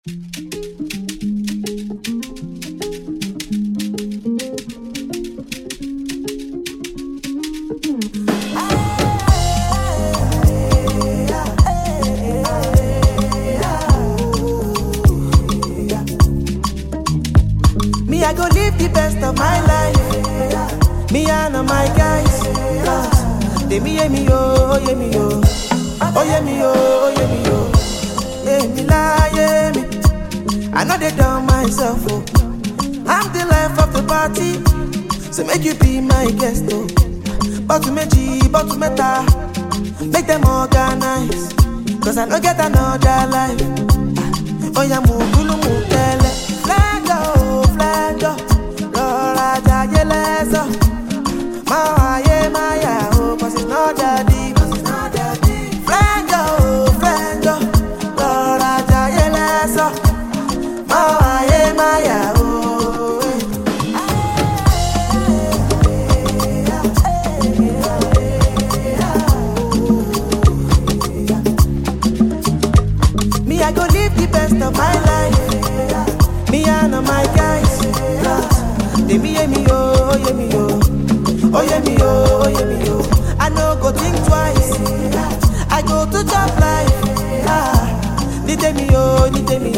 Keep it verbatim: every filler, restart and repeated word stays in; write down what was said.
I go live the best of my life. Me and my guys. They me yeah me oh, yeah me oh. Oh yeah me oh, oh yeah me oh. Yeah me la, yeah me. I know they done myself oh. I'm the life of the party. So make you be my guest oh. But to meji, but to meta. Make them organize. Cause I don't get another life. Oh yeah mugulu mutele. Rora jaye leso, ma ye ma ya oh, 'cause it's not that deep, 'cause it's not that deep. Friend oh, friend oh, rora jaye leso, ma ye ma ya oh. Me I go live the best of my life. Me and my guys. They me yeah me oh, yeah me oh. Oh yeah me oh, oh yeah me oh. I no go think twice. I go to job life. Ah, need me oh, need me